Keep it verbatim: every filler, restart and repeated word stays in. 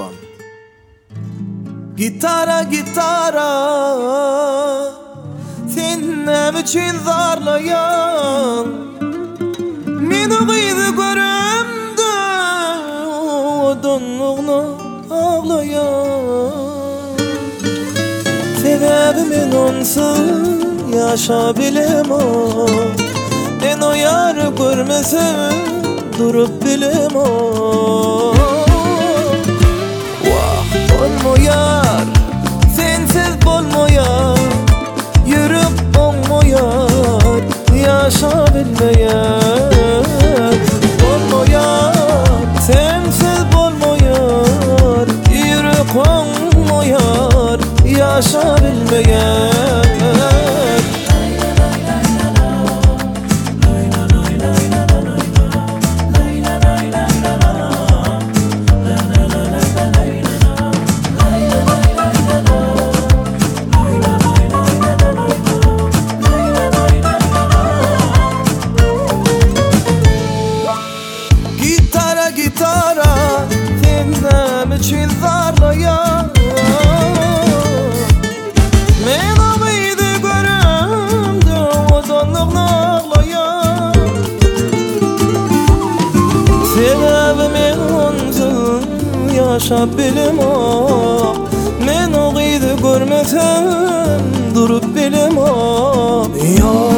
com. Gitara gitara sen nem için zarlayan meni gıydı görümdü donluğunu ağlayan sebebi men onsuz yaşa bilemem ben o yarı görmesem durup bilemem bolmoyar, sensiz bolmoyar, yürüp olmoyar, yaşa bilmeyen. Bolmoyar, sensiz bolmoyar, yürüp olmoyar, yaşa bilmeyen. Gitara dinlem için zarlayan men ağıydı görümdü ozanlığını ağlayan sebebi men onsuz yaşa bilemem men ağıydı görmesem durup bilemem.